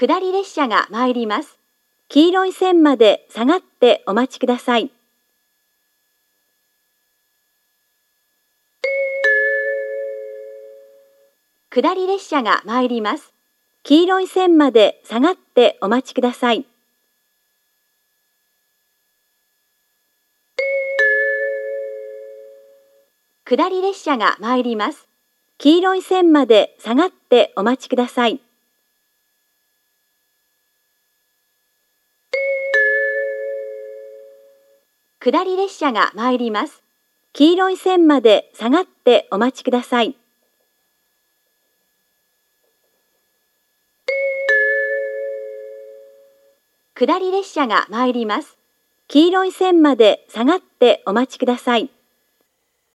下り列車が参ります。黄色い線まで下がってお待ちください。下り列車が参ります。黄色い線まで下がってお待ちください。下り列車が参ります。黄色い線まで下がってお待ちください。下り列車が参ります。黄色い線まで下がってお待ちください。下り列車が参ります。黄色い線まで下がってお待ちください。